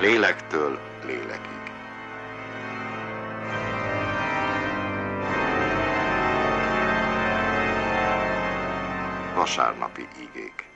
Lélektől lélekig. Vasárnapi igék.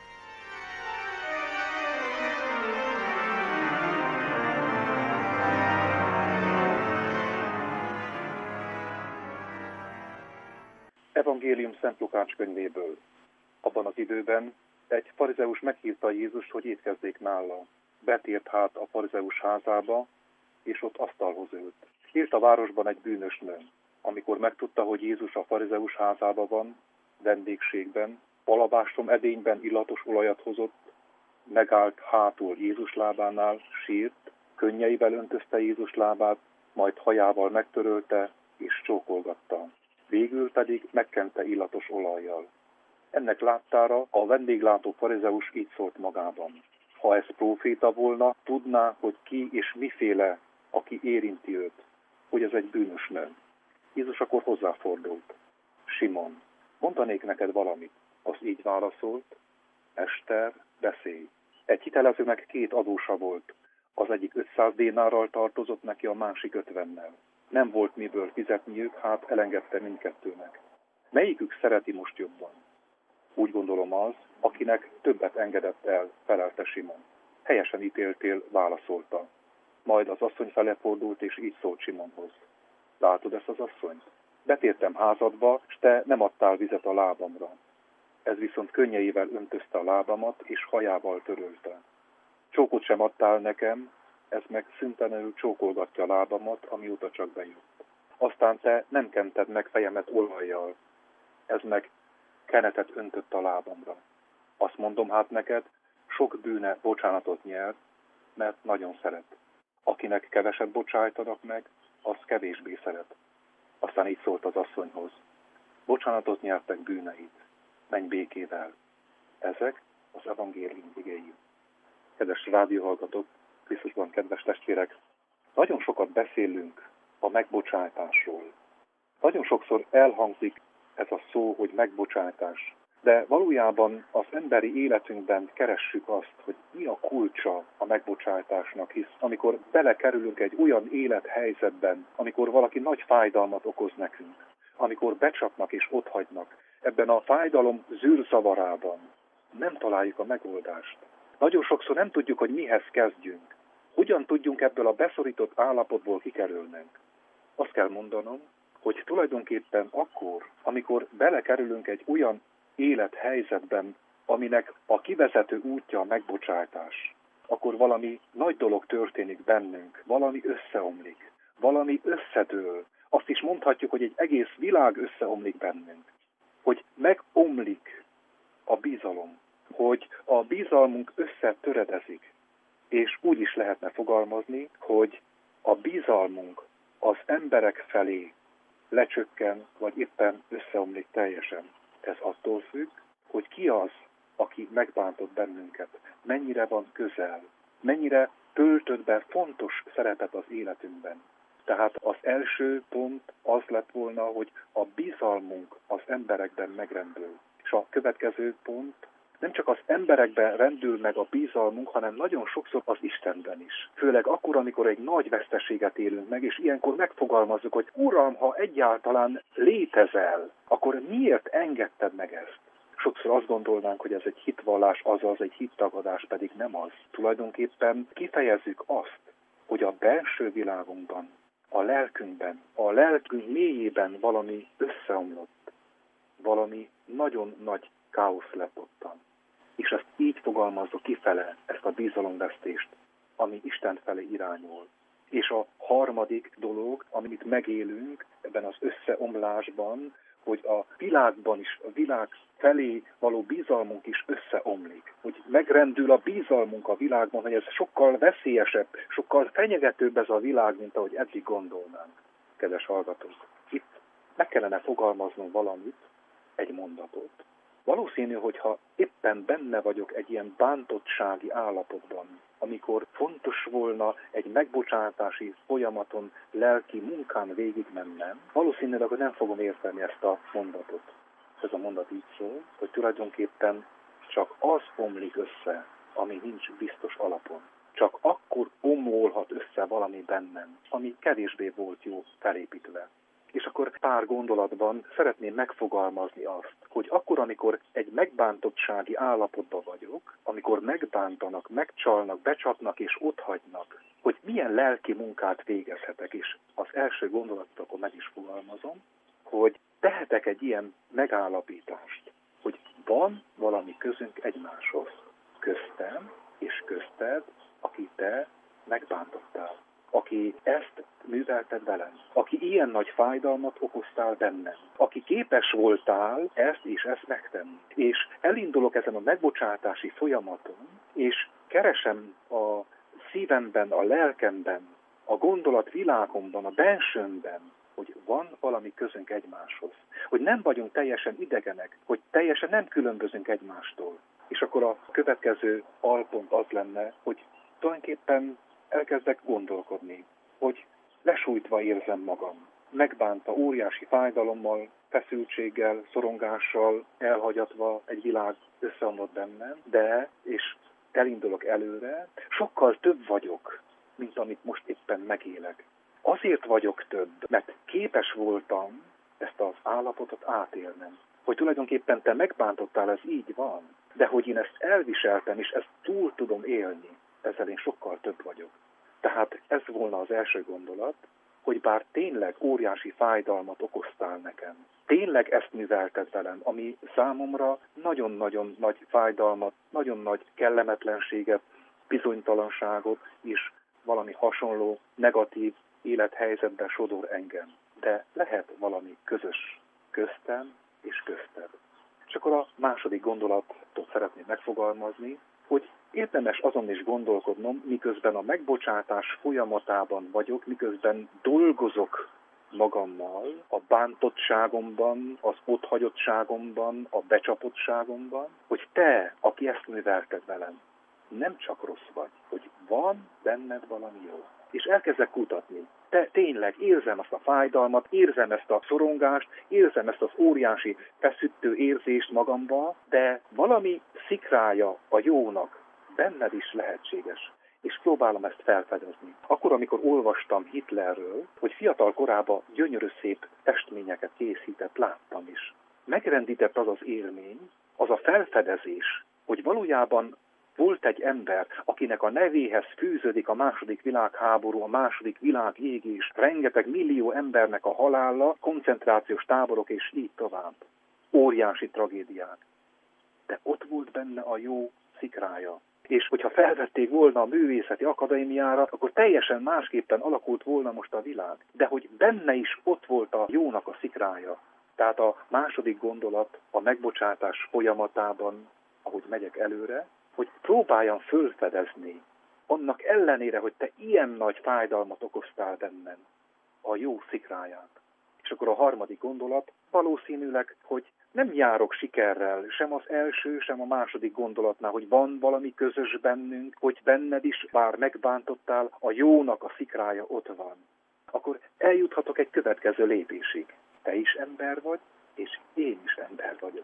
Evangélium Szent Lukács könyvéből. Abban az időben egy farizeus meghívta Jézust, hogy étkezzék nála. Betért hát a farizeus házába, és ott asztalhoz ült. Élt a városban egy bűnös nő. Amikor megtudta, hogy Jézus a farizeus házába van, vendégségben, alabástrom edényben illatos olajat hozott, megállt hátul Jézus lábánál, sírt, könnyeivel öntözte Jézus lábát, majd hajával megtörölte és csókolgatta. Végül pedig megkente illatos olajjal. Ennek láttára a vendéglátó farizeus így szólt magában. Ha ez próféta volna, tudná, hogy ki és miféle, aki érinti őt, hogy ez egy bűnös nő. Jézus akkor hozzáfordult. Simon, mondanék neked valamit. Az így válaszolt. Ester, beszélj. Egy hitelezőnek 2 adósa volt. Az egyik 500 dénárral tartozott neki, a másik 50-nel. Nem volt miből fizetniük, hát elengedte mindkettőnek. Melyikük szereti most jobban? Úgy gondolom az, akinek többet engedett el, felelte Simon. Helyesen ítéltél, válaszolta. Majd az asszony fele fordult, és így szólt Simonhoz. Látod ezt az asszonyt? Betértem házadba, s te nem adtál vizet a lábamra. Ez viszont könnyeivel öntözte a lábamat, és hajával törölte. Csókot sem adtál nekem, ez meg szüntelenül csókolgatja a lábamat, amióta csak bejött. Aztán te nem kented meg fejemet olajjal, ez meg kenetet öntött a lábamra. Azt mondom hát neked, sok bűne bocsánatot nyer, mert nagyon szeret. Akinek keveset bocsájtanak meg, az kevésbé szeret. Aztán így szólt az asszonyhoz. Bocsánatot nyertek bűneit, menj békével. Ezek az evangélium igéi. Kedves rádióhallgatók, Krisztusban kedves testvérek, nagyon sokat beszélünk a megbocsátásról. Nagyon sokszor elhangzik ez a szó, hogy megbocsátás. De valójában az emberi életünkben keressük azt, hogy mi a kulcsa a megbocsátásnak, hisz amikor belekerülünk egy olyan élethelyzetben, amikor valaki nagy fájdalmat okoz nekünk, amikor becsapnak és otthagynak, ebben a fájdalom zűrzavarában nem találjuk a megoldást. Nagyon sokszor nem tudjuk, hogy mihez kezdjünk. Hogyan tudjunk ebből a beszorított állapotból kikerülnünk? Azt kell mondanom, hogy tulajdonképpen akkor, amikor belekerülünk egy olyan élethelyzetben, aminek a kivezető útja a megbocsátás, akkor valami nagy dolog történik bennünk, valami összeomlik, valami összedől. Azt is mondhatjuk, hogy egy egész világ összeomlik bennünk, hogy megomlik a bizalom, hogy a bizalmunk összetöredezik, és úgy is lehetne fogalmazni, hogy a bizalmunk az emberek felé lecsökken, vagy éppen összeomlik teljesen. Ez attól függ, hogy ki az, aki megbántott bennünket, mennyire van közel, mennyire töltött be fontos szerepet az életünkben. Tehát az első pont az lett volna, hogy a bizalmunk az emberekben megrendül. És a következő pont, nem csak az emberekben rendül meg a bizalmunk, hanem nagyon sokszor az Istenben is. Főleg akkor, amikor egy nagy veszteséget élünk meg, és ilyenkor megfogalmazzuk, hogy Uram, ha egyáltalán létezel, akkor miért engedted meg ezt? Sokszor azt gondolnánk, hogy ez egy hitvallás, azaz egy hittagadás, pedig nem az. Tulajdonképpen kifejezzük azt, hogy a belső világunkban, a lelkünkben, a lelkünk mélyében valami összeomlott, valami nagyon nagy káosz lett ottan. És ezt így fogalmazzuk kifele, ezt a bizalomvesztést, ami Isten felé irányul. És a harmadik dolog, amit megélünk ebben az összeomlásban, hogy a világban is, a világ felé való bizalmunk is összeomlik. Hogy megrendül a bizalmunk a világban, hogy ez sokkal veszélyesebb, sokkal fenyegetőbb ez a világ, mint ahogy eddig gondolnánk. Kedves hallgatók, itt meg kellene fogalmaznunk valamit, egy mondatot. Valószínű, hogyha éppen benne vagyok egy ilyen bántottsági állapotban, amikor fontos volna egy megbocsátási folyamaton, lelki munkán végigmennem, valószínűleg nem fogom érteni ezt a mondatot. Ez a mondat így szól, hogy tulajdonképpen csak az omlik össze, ami nincs biztos alapon. csak akkor omolhat össze valami bennem, ami kevésbé volt jó felépítve. És akkor pár gondolatban szeretném megfogalmazni azt, hogy akkor, amikor egy megbántottsági állapotban vagyok, amikor megbántanak, megcsalnak, becsapnak és otthagynak, hogy milyen lelki munkát végezhetek, és az első gondolatot akkor meg is fogalmazom, hogy tehetek egy ilyen megállapítást, hogy van valami közünk egymáshoz, köztem és közted, aki te megbántottál, aki ezt művelted velem, aki ilyen nagy fájdalmat okoztál bennem, aki képes voltál ezt és ezt megtenni. És elindulok ezen a megbocsátási folyamaton, és keresem a szívemben, a lelkemben, a gondolatvilágomban, a bensőmben, hogy van valami közünk egymáshoz. Hogy nem vagyunk teljesen idegenek, hogy teljesen nem különbözünk egymástól. És akkor a következő alpont az lenne, hogy tulajdonképpen elkezdek gondolkodni, hogy lesújtva érzem magam, megbánta óriási fájdalommal, feszültséggel, szorongással, elhagyatva egy világ összeomlott bennem, de, és elindulok előre, sokkal több vagyok, mint amit most éppen megélek. Azért vagyok több, mert képes voltam ezt az állapotot átélnem. Hogy tulajdonképpen te megbántottál, ez így van, de hogy én ezt elviseltem, és ezt túl tudom élni, ezzel én sokkal több vagyok. Tehát ez volna az első gondolat, hogy bár tényleg óriási fájdalmat okoztál nekem, tényleg ezt művelted velem, ami számomra nagyon-nagyon nagy fájdalmat, nagyon nagy kellemetlenséget, bizonytalanságot és valami hasonló negatív élethelyzetben sodor engem. De lehet valami közös köztem és közted. És akkor a második gondolatot szeretném megfogalmazni, hogy érdemes azon is gondolkodnom, miközben a megbocsátás folyamatában vagyok, miközben dolgozok magammal, a bántottságomban, az otthagyottságomban, a becsapottságomban, hogy te, aki ezt művelted velem, nem csak rossz vagy, hogy van benned valami jó. És elkezdek kutatni. Te tényleg érzem azt a fájdalmat, érzem ezt a szorongást, érzem ezt az óriási feszítő érzést magamba, de valami szikrája a jónak benned is lehetséges. És próbálom ezt felfedezni. Akkor, amikor olvastam Hitlerről, hogy fiatal korában gyönyörű szép festményeket készített, láttam is. Megrendített az az élmény, az a felfedezés, hogy valójában volt egy ember, akinek a nevéhez fűződik a második világháború, a második világégés, rengeteg millió embernek a halála, koncentrációs táborok és így tovább. Óriási tragédiák. De ott volt benne a jó szikrája. És hogyha felvették volna a művészeti akadémiára, akkor teljesen másképpen alakult volna most a világ. De hogy benne is ott volt a jónak a szikrája. Tehát a második gondolat a megbocsátás folyamatában, ahogy megyek előre, hogy próbáljam fölfedezni, annak ellenére, hogy te ilyen nagy fájdalmat okoztál bennem, a jó szikráját. És akkor a harmadik gondolat valószínűleg, hogy nem járok sikerrel, sem az első, sem a második gondolatnál, hogy van valami közös bennünk, hogy benned is, bár megbántottál, a jónak a szikrája ott van. Akkor eljuthatok egy következő lépésig. Te is ember vagy, és én is ember vagyok.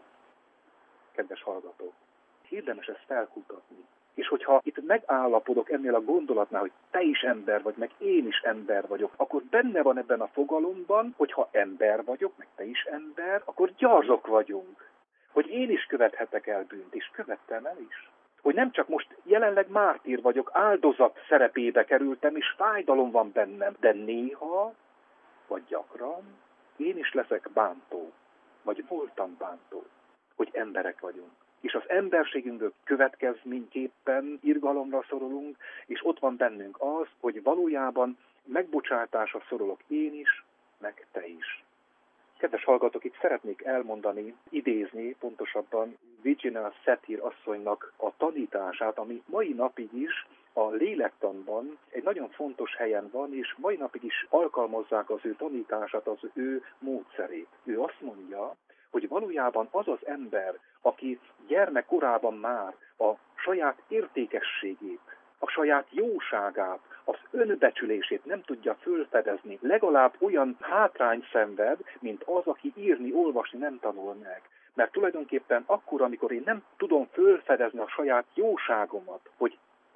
Kedves hallgatók, érdemes ezt felkutatni. És hogyha itt megállapodok ennél a gondolatnál, hogy te is ember vagy, meg én is ember vagyok, akkor benne van ebben a fogalomban, hogy ha ember vagyok, meg te is ember, akkor gyarzok vagyunk. Hogy én is követhetek el bűnt, és követtem el is. Hogy nem csak most jelenleg mártír vagyok, áldozat szerepébe kerültem, és fájdalom van bennem, de néha, vagy gyakran, én is leszek bántó, vagy voltam bántó, hogy emberek vagyunk. És az emberségünkből következményképpen irgalomra szorulunk, és ott van bennünk az, hogy valójában megbocsátásra szorulok én is, meg te is. Kedves hallgatók, itt szeretnék elmondani, idézni pontosabban Virginia Satir asszonynak a tanítását, ami mai napig is a lélektanban egy nagyon fontos helyen van, és mai napig is alkalmazzák az ő tanítását, az ő módszerét. Ő azt mondja, hogy valójában az az ember, aki gyermekkorában már a saját értékességét, a saját jóságát, az önbecsülését nem tudja fölfedezni, legalább olyan hátrányt szenved, mint az, aki írni, olvasni nem tanul meg. Mert tulajdonképpen akkor, amikor én nem tudom fölfedezni a saját jóságomat, hogy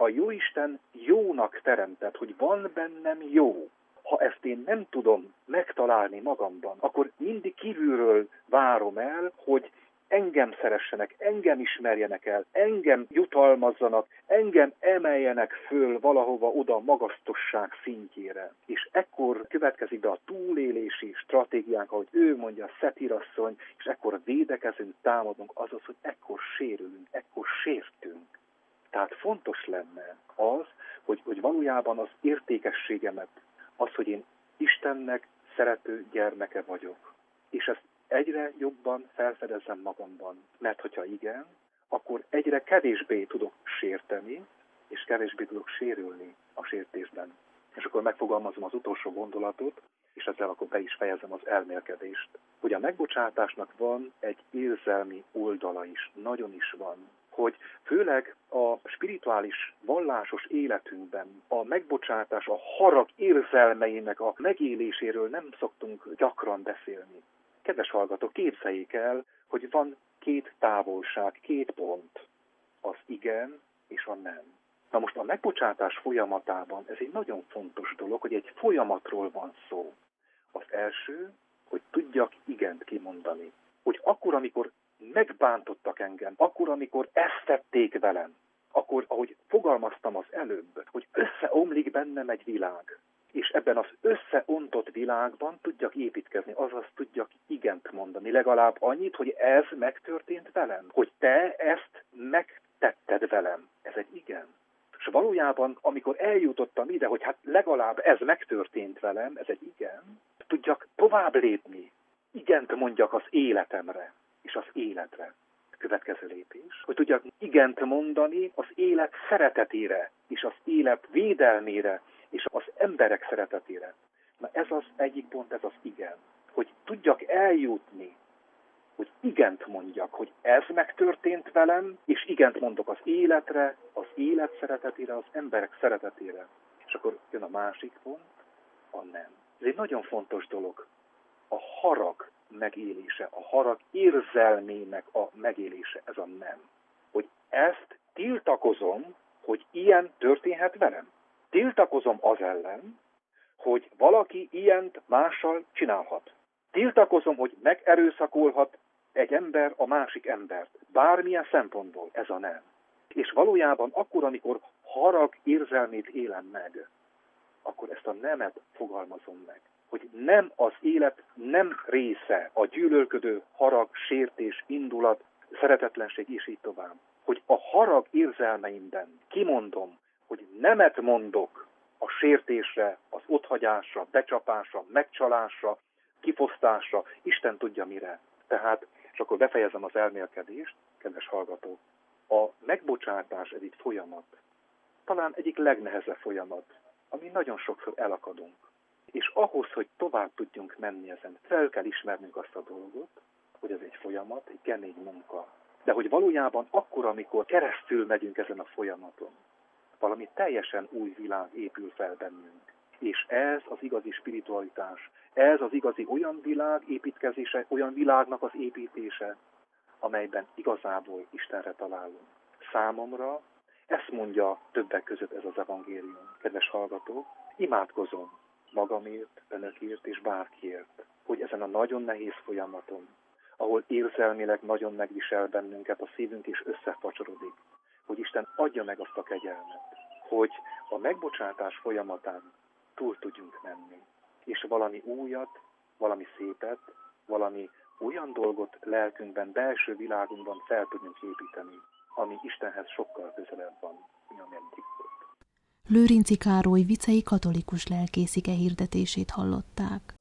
a Jóisten jónak teremtett, hogy van bennem jó. Ha ezt én nem tudom megtalálni magamban, akkor mindig kívülről várom el, hogy engem szeressenek, engem ismerjenek el, engem jutalmazzanak, engem emeljenek föl valahova oda a magasztosság szintjére. És ekkor következik be a túlélési stratégiánk, ahogy ő mondja, Szetirasszony, és ekkor védekezünk, támadunk, azaz, hogy ekkor sérülünk, ekkor sértünk. Tehát fontos lenne az, hogy valójában az értékességemet, az, hogy én Istennek szerető gyermeke vagyok. És ezt egyre jobban felfedezem magamban. Mert hogyha igen, akkor egyre kevésbé tudok sérteni, és kevésbé tudok sérülni a sértésben. És akkor megfogalmazom az utolsó gondolatot, és ezzel akkor be is fejezem az elmélkedést. Hogy a megbocsátásnak van egy érzelmi oldala is, nagyon is van. Hogy főleg a spirituális, vallásos életünkben a megbocsátás, a harag érzelmeinek a megéléséről nem szoktunk gyakran beszélni. Kedves hallgatók, képzeljék el, hogy van két távolság, két pont, az igen és a nem. Na most a megbocsátás folyamatában ez egy nagyon fontos dolog, hogy egy folyamatról van szó. Az első, hogy tudjak igent kimondani. Hogy akkor, amikor megbántottak engem, akkor, amikor ezt tették velem, akkor, ahogy fogalmaztam az előbb, hogy összeomlik bennem egy világ, és ebben az összeontott világban tudjak építkezni, azaz tudjak igent mondani. Legalább annyit, hogy ez megtörtént velem, hogy te ezt megtetted velem. Ez egy igen. És valójában, amikor eljutottam ide, hogy hát legalább ez megtörtént velem, ez egy igen, tudjak tovább lépni. Igent mondjak az életemre és az életre. Következő lépés, hogy tudjak igent mondani az élet szeretetére és az élet védelmére és az emberek szeretetére. Na ez az egyik pont, ez az igen. Hogy tudjak eljutni, hogy igent mondjak, hogy ez megtörtént velem, és igent mondok az életre, az élet szeretetére, az emberek szeretetére. És akkor jön a másik pont, a nem. Ez egy nagyon fontos dolog. A harag megélése, a harag érzelmének a megélése, ez a nem. Hogy ezt tiltakozom, hogy ilyen történhet velem. Tiltakozom az ellen, hogy valaki ilyent mással csinálhat. Tiltakozom, hogy megerőszakolhat egy ember a másik embert. Bármilyen szempontból, ez a nem. És valójában akkor, amikor harag érzelmét élem meg, akkor ezt a nemet fogalmazom meg. Hogy nem az élet nem része a gyűlölködő harag, sértés, indulat, szeretetlenség és így tovább. Hogy a harag érzelmeimben kimondom, hogy nemet mondok a sértésre, az otthagyásra, becsapásra, megcsalásra, kifosztásra, Isten tudja mire. Tehát, és akkor befejezem az elmélkedést, kedves hallgatók, a megbocsátás ez egy folyamat. Talán egyik legnehezebb folyamat, ami nagyon sokszor elakadunk. És ahhoz, hogy tovább tudjunk menni ezen, fel kell ismernünk azt a dolgot, hogy ez egy folyamat, egy kemény munka. De hogy valójában akkor, amikor keresztül megyünk ezen a folyamaton, valami teljesen új világ épül fel bennünk. És ez az igazi spiritualitás, ez az igazi olyan világ építkezése, olyan világnak az építése, amelyben igazából Istenre találunk. Számomra ezt mondja többek között ez az evangélium. Kedves hallgatók, imádkozom magamért, önökért és bárkiért, hogy ezen a nagyon nehéz folyamaton, ahol érzelmileg nagyon megvisel bennünket, a szívünk is összefacsorodik, hogy Isten adja meg azt a kegyelmet, hogy a megbocsátás folyamatán túl tudjunk menni, és valami újat, valami szépet, valami olyan dolgot lelkünkben, belső világunkban fel tudjunk építeni, ami Istenhez sokkal közelebb van, mint ameddig volt. Lőrinczi Károly vicei katolikus lelkész ige hirdetését hallották.